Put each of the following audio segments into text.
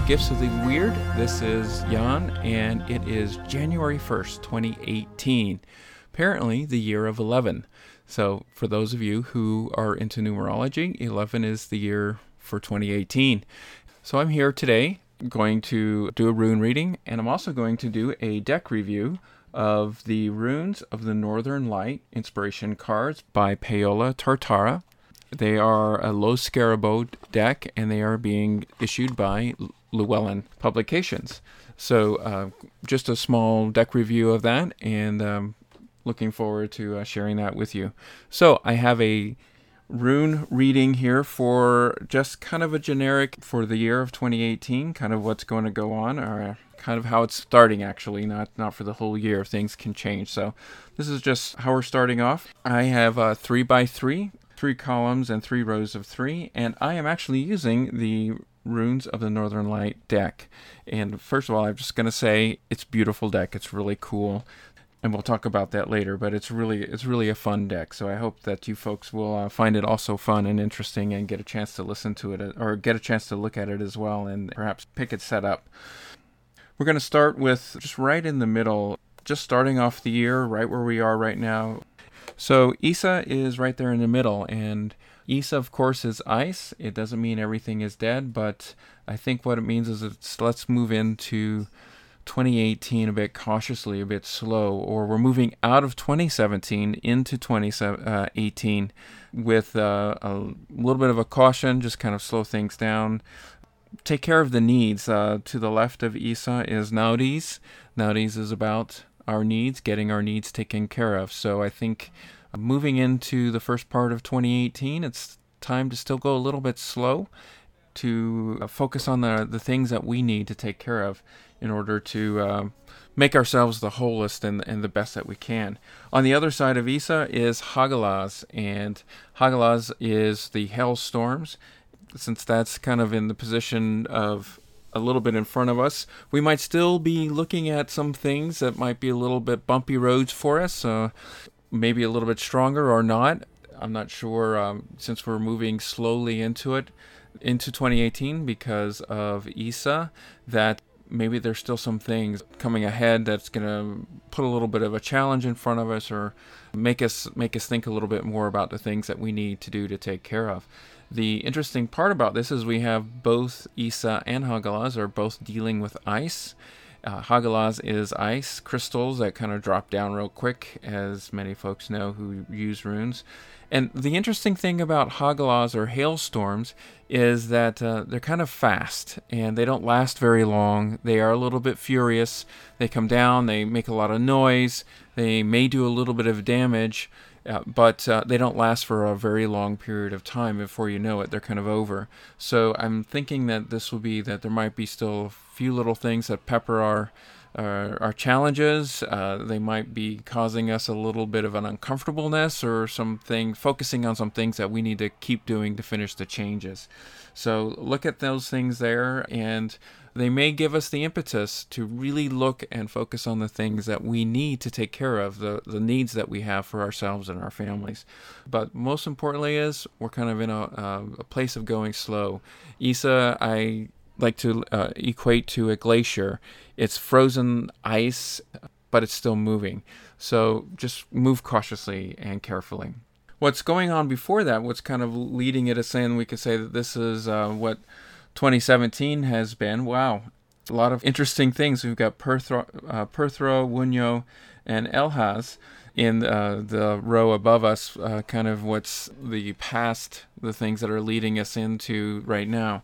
Gifts of the Weird. This is Jan, and it is January 1st, 2018. Apparently, the year of 11. So, for those of you who are into numerology, 11 is the year for 2018. So, I'm here today going to do a rune reading, and I'm also going to do a deck review of the Runes of the Northern Light Inspiration Cards by Paola Tartara. They are a Lo Scarabo deck, and they are being issued by Llewellyn Publications. So just a small deck review of that, and looking forward to sharing that with you. So I have a rune reading here for just kind of a generic for the year of 2018, kind of what's going to go on, or kind of how it's starting actually, not for the whole year. Things can change. So this is just how we're starting off. I have 3x3. 3 columns and 3 rows of 3, and I am actually using the Runes of the Northern Light deck. And first of all, I'm just going to say it's a beautiful deck. It's really cool, and we'll talk about that later, but it's really a fun deck. So I hope that you folks will find it also fun and interesting and get a chance to listen to it, or get a chance to look at it as well, and perhaps pick it set up. We're going to start with just right in the middle, just starting off the year right where we are right now. So Isa is right there in the middle, and Isa, of course, is ice. It doesn't mean everything is dead, but I think what it means is let's move into 2018 a bit cautiously, a bit slow, or we're moving out of 2017 into 2018 with a little bit of a caution, just kind of slow things down. Take care of the needs. To the left of Isa is Naudis. Naudis is about our needs, getting our needs taken care of. So I think moving into the first part of 2018, it's time to still go a little bit slow, to focus on the things that we need to take care of in order to make ourselves the wholest and the best that we can. On the other side of Isa is Hagalaz, and Hagalaz is the hailstorms. Since that's kind of in the position of a little bit in front of us, we might still be looking at some things that might be a little bit bumpy roads for us, maybe a little bit stronger or not. I'm not sure, since we're moving slowly into 2018 because of Isa, that maybe there's still some things coming ahead that's going to put a little bit of a challenge in front of us, or make us think a little bit more about the things that we need to do to take care of. The interesting part about this is we have both Isa and Hagalaz are both dealing with ice. Hagalaz is ice crystals that kind of drop down real quick, as many folks know who use runes. And the interesting thing about Hagalaz or hailstorms is that they're kind of fast, and they don't last very long. They are a little bit furious. They come down, they make a lot of noise, they may do a little bit of damage, but they don't last for a very long period of time. Before you know it, they're kind of over. So I'm thinking that this will be that there might be still a few little things that pepper our challenges. They might be causing us a little bit of an uncomfortableness, or focusing on some things that we need to keep doing to finish the changes. So look at those things there, and they may give us the impetus to really look and focus on the things that we need to take care of, the needs that we have for ourselves and our families. But most importantly is we're kind of in a place of going slow. Isa, I like to equate to a glacier. It's frozen ice, but it's still moving. So just move cautiously and carefully. What's going on before that, what's kind of leading it us in, we could say that this is what 2017 has been. Wow, a lot of interesting things. We've got Perthro, Wunyo, and Elhaz in the row above us, kind of what's the past, the things that are leading us into right now.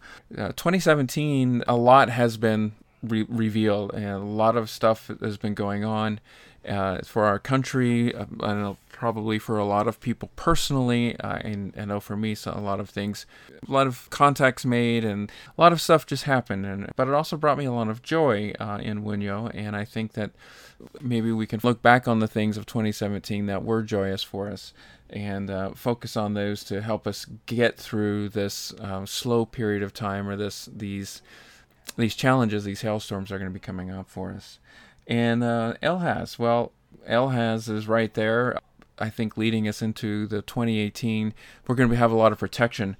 2017, a lot has been revealed, and a lot of stuff has been going on for our country. I don't know, probably for a lot of people personally, and I know for me, so a lot of things, a lot of contacts made, and a lot of stuff just happened. But it also brought me a lot of joy in Wunyo, and I think that maybe we can look back on the things of 2017 that were joyous for us, and focus on those to help us get through this slow period of time, or these challenges, these hailstorms are going to be coming up for us. And Elhaz, well, Elhaz is right there, I think, leading us into the 2018. We're going to have a lot of protection.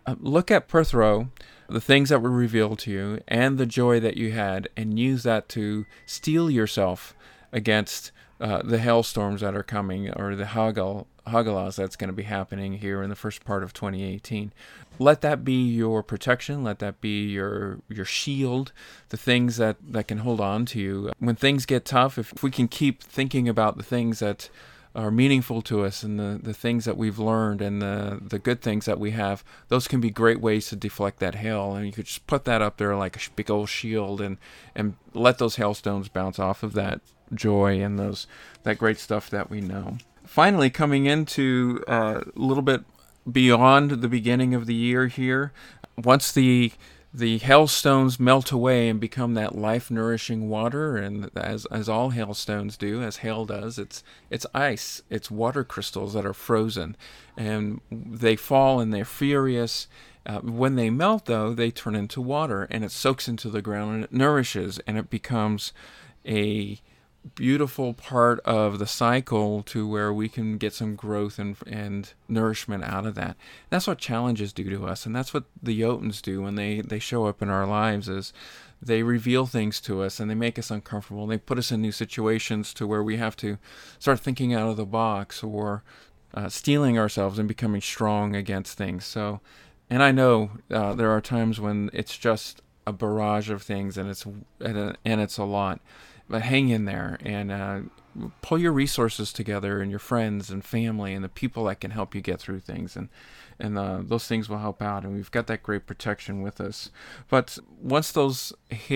Look at Perthro, the things that were revealed to you, and the joy that you had, and use that to steel yourself against the hailstorms that are coming, or the Hagalas that's going to be happening here in the first part of 2018. Let that be your protection. Let that be your shield, the things that can hold on to you. When things get tough, if we can keep thinking about the things that are meaningful to us, and the things that we've learned, and the good things that we have, those can be great ways to deflect that hail. And you could just put that up there like a big old shield, and let those hailstones bounce off of that joy and that great stuff that we know. Finally, coming into a little bit beyond the beginning of the year here, once the hailstones melt away and become that life-nourishing water, and as all hailstones do, as hail does, it's ice, it's water crystals that are frozen, and they fall and they're furious. When they melt, though, they turn into water, and it soaks into the ground, and it nourishes, and it becomes a beautiful part of the cycle to where we can get some growth and nourishment out of that. That's what challenges do to us, and that's what the Jotuns do when they show up in our lives. Is they reveal things to us, and they make us uncomfortable. They put us in new situations to where we have to start thinking out of the box, or steeling ourselves and becoming strong against things. So, and I know there are times when it's just a barrage of things, and it's a lot. But hang in there, and pull your resources together, and your friends and family and the people that can help you get through things, and those things will help out. And we've got that great protection with us. But once those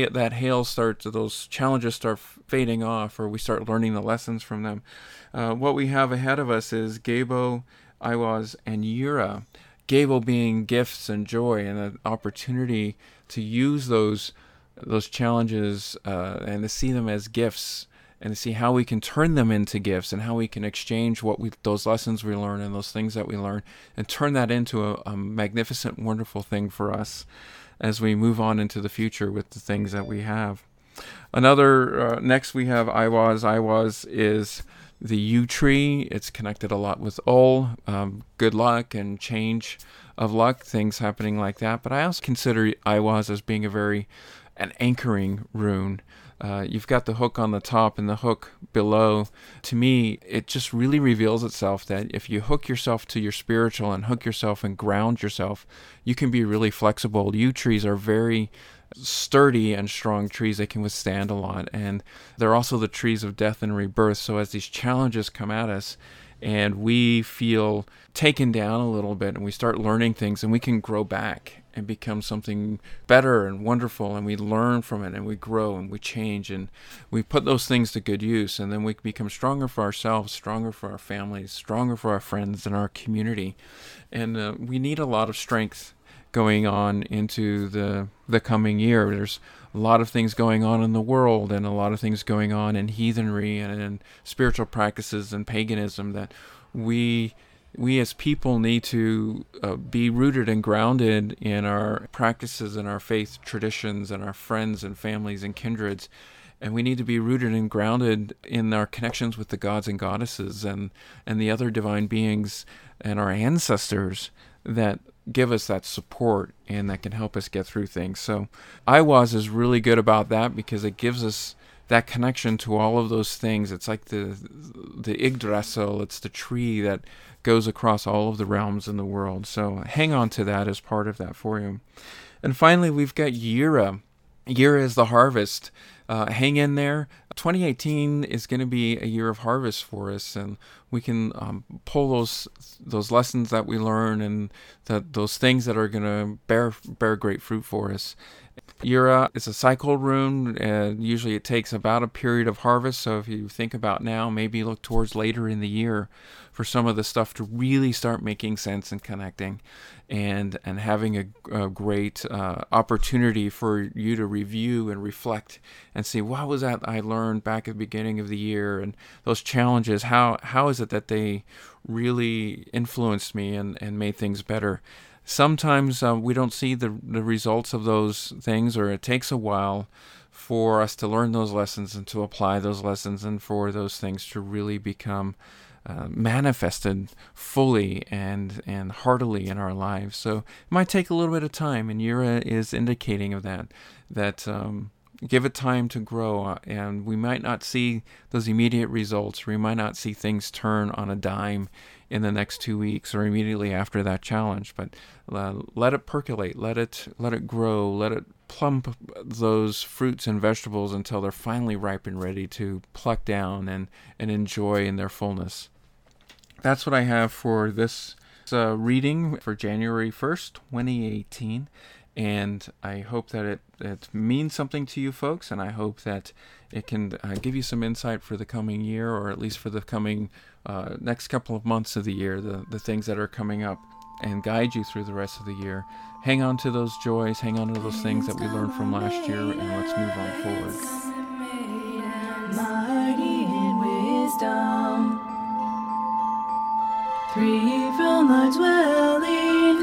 challenges start fading off, or we start learning the lessons from them, what we have ahead of us is Gebo, Aiwass, and Yura. Gebo being gifts and joy, and an opportunity to use those challenges and to see them as gifts, and to see how we can turn them into gifts, and how we can exchange those lessons we learn and those things that we learn, and turn that into a magnificent, wonderful thing for us as we move on into the future with the things that we have. Next we have Aiwass. Aiwass is the yew tree. It's connected a lot with Ol, good luck and change of luck, things happening like that. But I also consider Aiwass as being an anchoring rune. You've got the hook on the top and the hook below. To me, it just really reveals itself that if you hook yourself to your spiritual, and hook yourself and ground yourself, you can be really flexible. Yew trees are very sturdy and strong trees. They can withstand a lot, and they're also the trees of death and rebirth. So as these challenges come at us, and we feel taken down a little bit, and we start learning things, and we can grow back and become something better and wonderful, and we learn from it, and we grow, and we change, and we put those things to good use, and then we become stronger for ourselves, stronger for our families, stronger for our friends and our community. And we need a lot of strength going on into the coming year. There's a lot of things going on in the world, and a lot of things going on in heathenry and in spiritual practices and paganism, that we as people need to be rooted and grounded in our practices and our faith traditions and our friends and families and kindreds. And we need to be rooted and grounded in our connections with the gods and goddesses and the other divine beings and our ancestors that give us that support and that can help us get through things. So Aiwass is really good about that, because it gives us that connection to all of those things. It's like the Yggdrasil. It's the tree that goes across all of the realms in the world. So hang on to that as part of that for you. And finally, we've got Yura. Yura is the harvest. Hang in there. 2018 is going to be a year of harvest for us, and we can pull those lessons that we learn, and those things that are going to bear great fruit for us. Yura is a cycle rune, and usually it takes about a period of harvest. So if you think about now, maybe look towards later in the year for some of the stuff to really start making sense and connecting, and having a great opportunity for you to review and reflect and see, what was that I learned back at the beginning of the year, and those challenges, how is it that they really influenced me and made things better. Sometimes we don't see the results of those things, or it takes a while for us to learn those lessons and to apply those lessons, and for those things to really become manifested fully and heartily in our lives. So it might take a little bit of time, and Yira is indicating of that give it time to grow, and we might not see those immediate results. We might not see things turn on a dime in the next 2 weeks or immediately after that challenge, but let it percolate, let it grow, let it plump those fruits and vegetables until they're finally ripe and ready to pluck down and enjoy in their fullness. That's what I have for this reading for January 1st, 2018. And I hope that it means something to you folks, and I hope that it can give you some insight for the coming year, or at least for the coming next couple of months of the year, the things that are coming up, and guide you through the rest of the year. Hang on to those joys, hang on to those things that we learned from last year, and let's move on forward. Mighty in wisdom, free from the dwelling,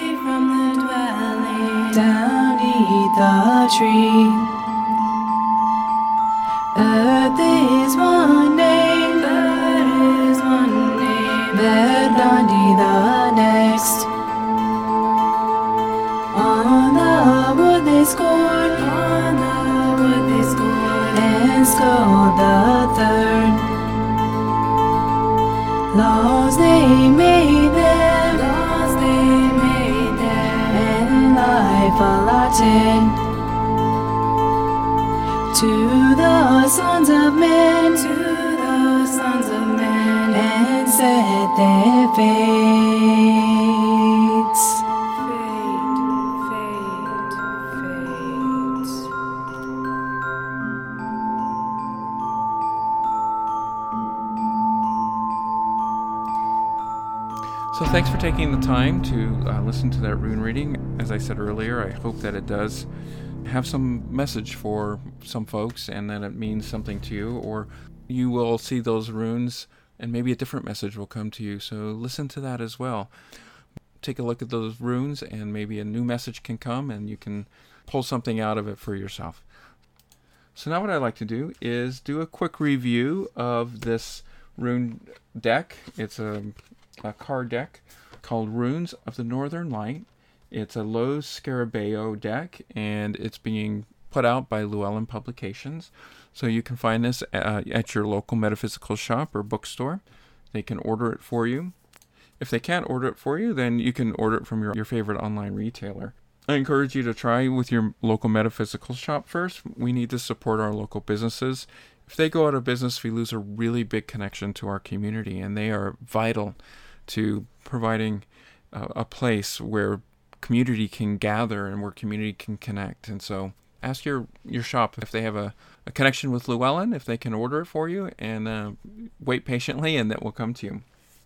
down neath the tree. Earth is one name, bed Gandhi the next. On the wood they scored, and scold the third. Laws they made them, and life allotted to the sons of men, and set their fates. So thanks for taking the time to listen to that rune reading. As I said earlier, I hope that it does have some message for some folks, and that it means something to you, or you will see those runes and maybe a different message will come to you. So listen to that as well. Take a look at those runes, and maybe a new message can come and you can pull something out of it for yourself. So now what I'd like to do is do a quick review of this rune deck. It's a card deck called Runes of the Northern Light. It's a Los Scarabeo deck, and it's being put out by Llewellyn Publications. So you can find this at your local metaphysical shop or bookstore. They can order it for you. If they can't order it for you, then you can order it from your favorite online retailer. I encourage you to try with your local metaphysical shop first. We need to support our local businesses. If they go out of business, we lose a really big connection to our community, and they are vital to providing a place where community can gather and where community can connect. And so ask your shop if they have a connection with Llewellyn, if they can order it for you, and wait patiently, and that will come to you.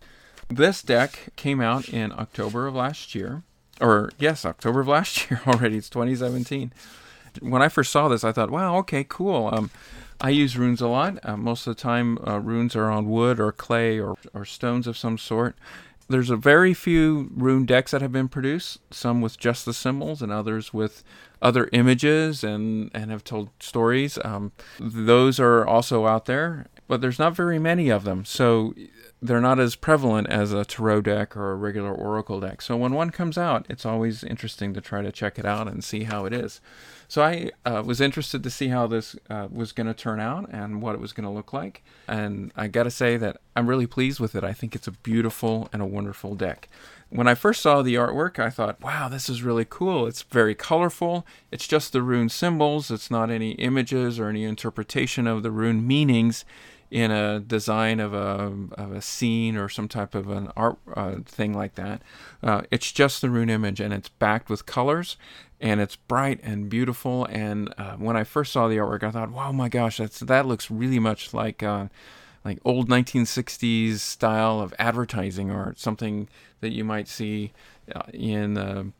This deck came out in October of last year. October of last year already. It's 2017. When I first saw this, I thought, wow, okay, cool. I use runes a lot. Most of the time, runes are on wood or clay or stones of some sort. There's a very few rune decks that have been produced, some with just the symbols and others with other images and have told stories. Those are also out there, but there's not very many of them. So they're not as prevalent as a tarot deck or a regular oracle deck. So when one comes out, it's always interesting to try to check it out and see how it is. So I was interested to see how this was going to turn out and what it was going to look like. And I got to say that I'm really pleased with it. I think it's a beautiful and a wonderful deck. When I first saw the artwork, I thought, wow, this is really cool. It's very colorful. It's just the rune symbols. It's not any images or any interpretation of the rune meanings in a design of a scene or some type of an art thing like that. It's just the rune image, and it's backed with colors, and it's bright and beautiful. And when I first saw the artwork, I thought, wow, my gosh, that looks really much like old 1960s style of advertising art, something that you might see on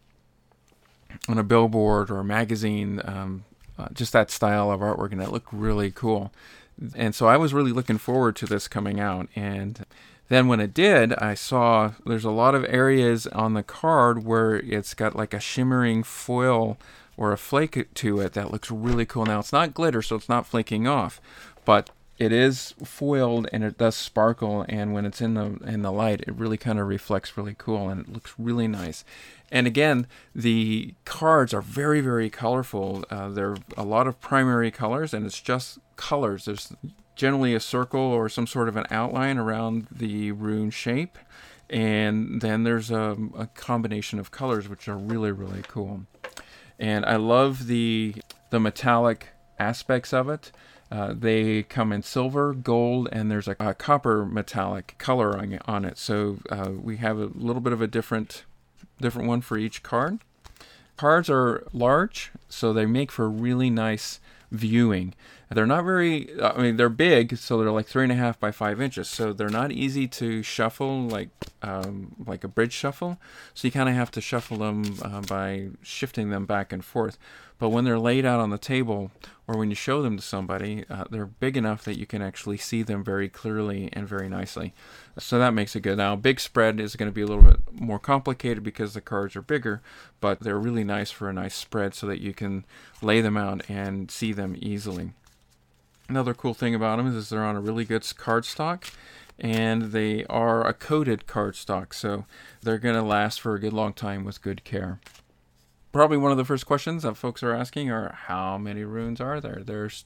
a billboard or a magazine, just that style of artwork, and that looked really cool. And so I was really looking forward to this coming out. And then when it did, I saw there's a lot of areas on the card where it's got like a shimmering foil or a flake to it that looks really cool. Now, it's not glitter, so it's not flaking off, but it is foiled and it does sparkle, and when it's in the light, it really kind of reflects really cool and it looks really nice. And again, the cards are very, very colorful. There are a lot of primary colors, and it's just colors. There's generally a circle or some sort of an outline around the rune shape, and then there's a combination of colors which are really, really cool. And I love the metallic aspects of it. They come in silver, gold, and there's a copper metallic color on it. So we have a little bit of a different one for each card. Cards are large, so they make for really nice viewing. They're not very, I mean, they're big, so they're like 3.5 by 5 inches. So they're not easy to shuffle like a bridge shuffle. So you kind of have to shuffle them by shifting them back and forth. But when they're laid out on the table, or when you show them to somebody, they're big enough that you can actually see them very clearly and very nicely. So that makes it good. Now, a big spread is going to be a little bit more complicated because the cards are bigger, but they're really nice for a nice spread so that you can lay them out and see them easily. Another cool thing about them is they're on a really good cardstock, and they are a coated cardstock, so they're going to last for a good long time with good care. Probably one of the first questions that folks are asking are, how many runes are there? There's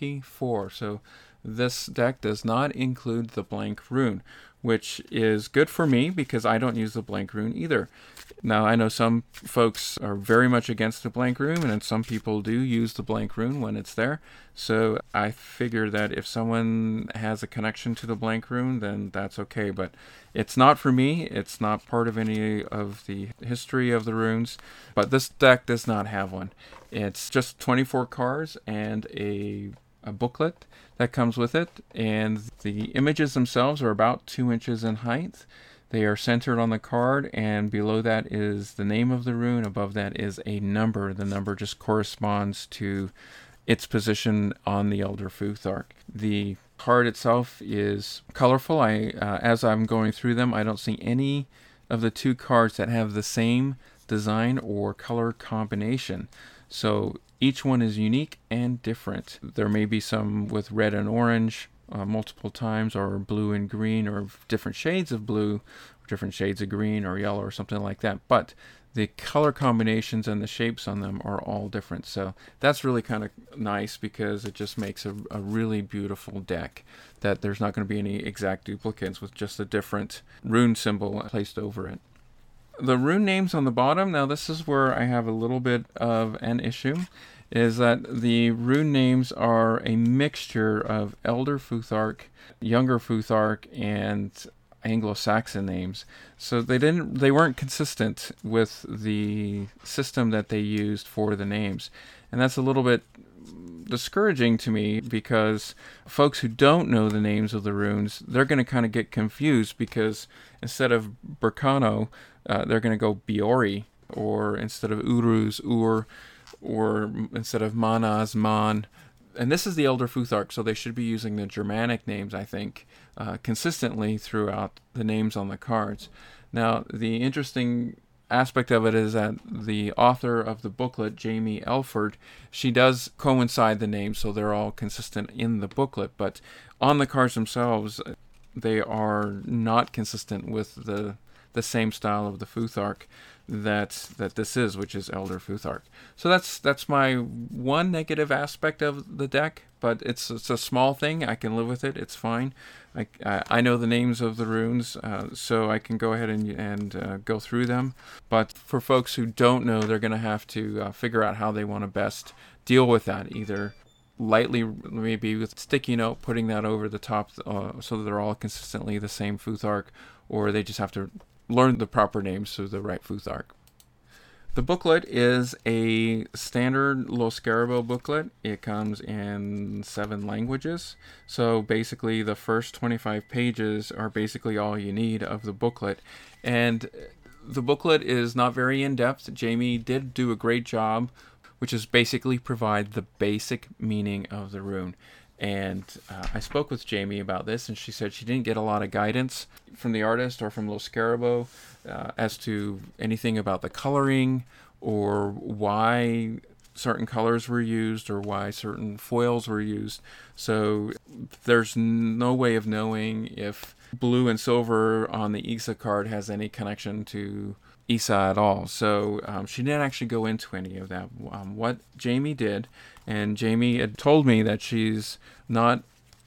24, so this deck does not include the blank rune, which is good for me because I don't use the blank rune either. Now, I know some folks are very much against the blank rune, and some people do use the blank rune when it's there. So I figure that if someone has a connection to the blank rune, then that's okay. But it's not for me. It's not part of any of the history of the runes. But this deck does not have one. It's just 24 cards and a booklet that comes with it, and the images themselves are about 2 inches in height. They are centered on the card, and below that is the name of the rune. Above that is a number. The number just corresponds to its position on the Elder Futhark. The card itself is colorful. As I'm going through them, I don't see any of the 2 cards that have the same design or color combination. So each one is unique and different. There may be some with red and orange multiple times, or blue and green, or different shades of blue, or different shades of green or yellow or something like that. But the color combinations and the shapes on them are all different. So that's really kind of nice because it just makes a really beautiful deck that there's not going to be any exact duplicates with just a different rune symbol placed over it. The rune names on the bottom, now this is where I have a little bit of an issue, is that the rune names are a mixture of Elder Futhark, Younger Futhark, and Anglo-Saxon names. So they weren't consistent with the system that they used for the names. And that's a little bit discouraging to me because folks who don't know the names of the runes, they're going to kind of get confused because instead of Berkano, they're going to go Biori, or instead of Uruz, Ur, or instead of Manaz, Man. And this is the Elder Futhark, so they should be using the Germanic names, I think, consistently throughout the names on the cards. Now, the interesting aspect of it is that the author of the booklet, Jamie Elford, she does coincide the names, so they're all consistent in the booklet, but on the cards themselves, they are not consistent with the same style of the Futhark that this is, which is Elder Futhark. So that's my one negative aspect of the deck, but it's a small thing. I can live with it. It's fine. I know the names of the runes, so I can go ahead and go through them. But for folks who don't know, they're going to have to figure out how they want to best deal with that. Either lightly, maybe with sticky note, putting that over the top so that they're all consistently the same Futhark, or they just have to learn the proper names to the right Futhark. The booklet is a standard Lo Scarabo booklet. It comes in 7 languages. So basically the first 25 pages are basically all you need of the booklet. And the booklet is not very in-depth. Jamie did do a great job, which is basically provide the basic meaning of the rune. And I spoke with Jamie about this, and she said she didn't get a lot of guidance from the artist or from Lo Scarabo as to anything about the coloring or why certain colors were used or why certain foils were used. So there's no way of knowing if blue and silver on the ISA card has any connection to ISA at all. So she didn't actually go into any of that. What Jamie did, and Jamie had told me that she's not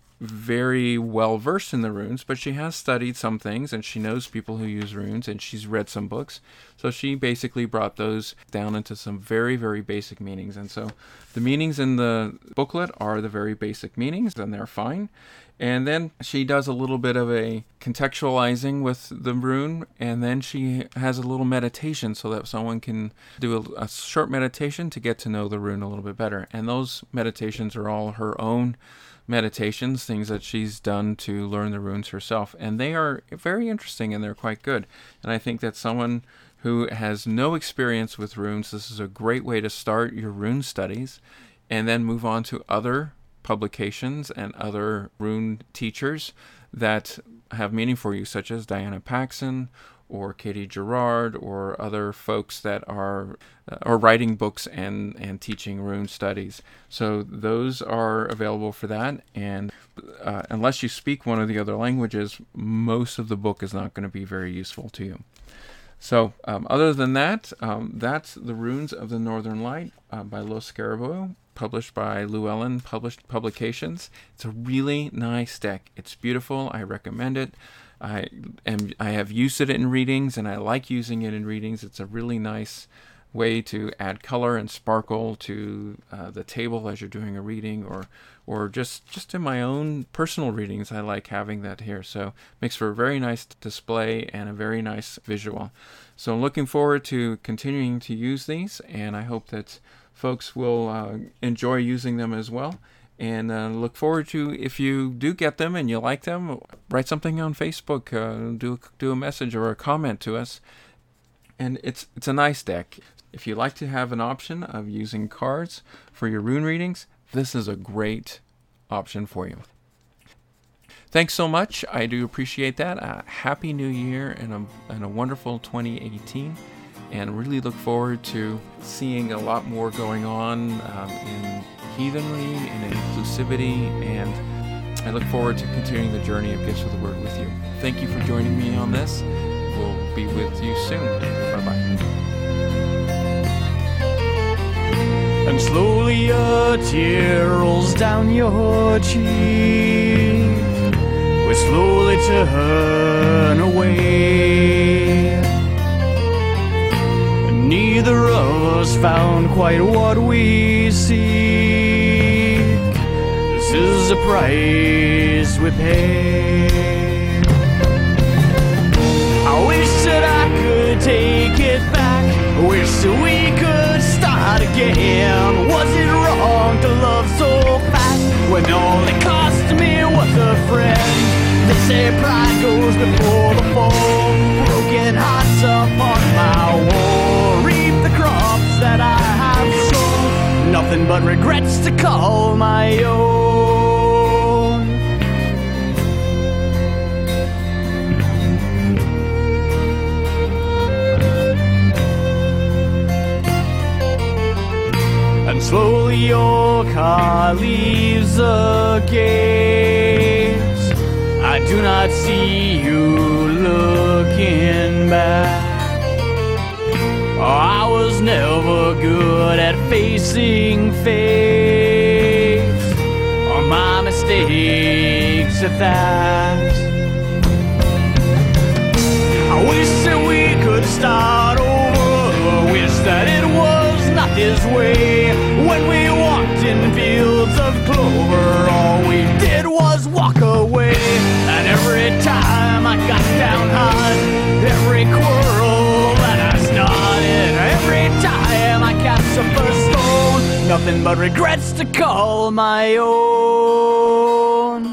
very well versed in the runes, but she has studied some things and she knows people who use runes and she's read some books. So she basically brought those down into some very, very basic meanings. And so the meanings in the booklet are the very basic meanings, and they're fine. And then she does a little bit of a contextualizing with the rune, and then she has a little meditation so that someone can do a short meditation to get to know the rune a little bit better. And those meditations are all her own meditations, things that she's done to learn the runes herself. And they are very interesting and they're quite good. And I think that someone who has no experience with runes, this is a great way to start your rune studies and then move on to other publications and other rune teachers that have meaning for you, such as Diana Paxson or Katie Gerard or other folks that are writing books and teaching rune studies. So those are available for that, and unless you speak one of the other languages, most of the book is not going to be very useful to you. So other than that, that's The Runes of the Northern Light by Los Scarabeo, published by Llewellyn Publications. It's a really nice deck. It's beautiful. I recommend it. I have used it in readings, and I like using it in readings. It's a really nice way to add color and sparkle to the table as you're doing a reading, or just in my own personal readings. I like having that here. So it makes for a very nice display and a very nice visual. So I'm looking forward to continuing to use these, and I hope that folks will enjoy using them as well. And look forward to, if you do get them and you like them, write something on Facebook, do a message or a comment to us. And it's a nice deck. If you like to have an option of using cards for your rune readings, this is a great option for you. Thanks so much. I do appreciate that. Happy New Year and a wonderful 2018. And really look forward to seeing a lot more going on in heathenry and in inclusivity, and I look forward to continuing the journey of Gifts of the Word with you. Thank you for joining me on this. We'll be with you soon. Bye-bye. And slowly a tear rolls down your cheek. We slowly turn away. Neither of us found quite what we seek. This is the price we pay. I wish that I could take it back. I wish that we could start again. Was it wrong to love so fast when all it cost me was a friend? They say pride goes before the fall. Broken hearts upon my wall. Reap the crops that I have sown. Nothing but regrets to call my own. And slowly your car leaves the gates. I do not see you looking back. Oh, I was never good at facing faith, or my mistakes at that. I wish that we could start over. Wish that it was not this way. When we walked in fields of clover, all we did was walk away. And every time I got down hard, every quarrel that I started, every time I cast a first stone, nothing but regrets to call my own.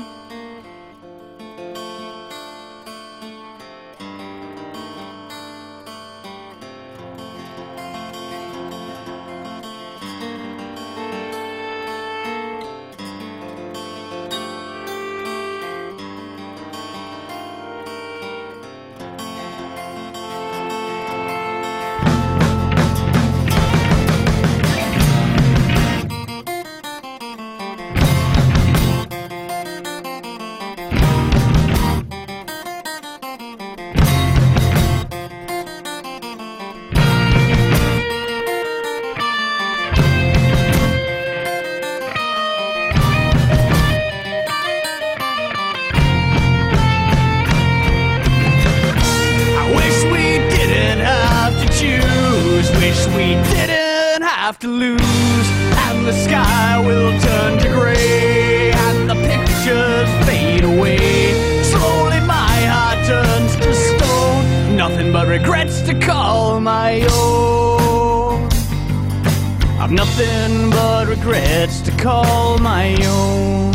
have to lose, and the sky will turn to gray, and the pictures fade away. Slowly my heart turns to stone, nothing but regrets to call my own. I've nothing but regrets to call my own.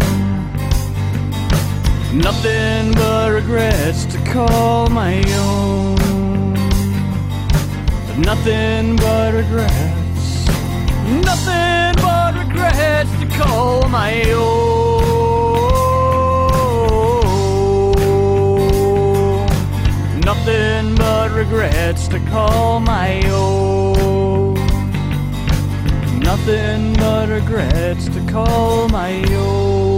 Nothing but regrets to call my own. Nothing but regrets. Nothing but regrets to call my own. Nothing but regrets to call my own. Nothing but regrets to call my own.